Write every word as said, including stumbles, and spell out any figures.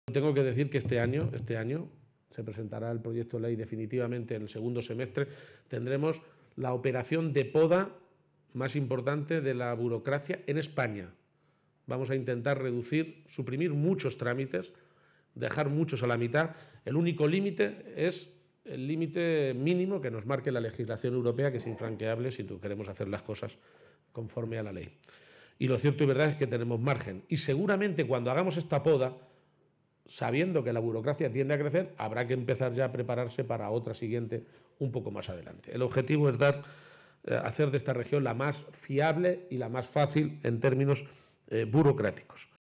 Tengo que decir que este año, este año se presentará el proyecto de ley definitivamente en el segundo semestre. Tendremos la operación de poda más importante de la burocracia en España. Vamos a intentar reducir, suprimir muchos trámites, dejar muchos a la mitad. El único límite es el límite mínimo que nos marque la legislación europea, que es infranqueable si queremos hacer las cosas conforme a la ley. Y lo cierto y verdad es que tenemos margen. Y seguramente cuando hagamos esta poda, sabiendo que la burocracia tiende a crecer, habrá que empezar ya a prepararse para otra siguiente un poco más adelante. El objetivo es dar, eh, hacer de esta región la más fiable y la más fácil en términos eh, burocráticos.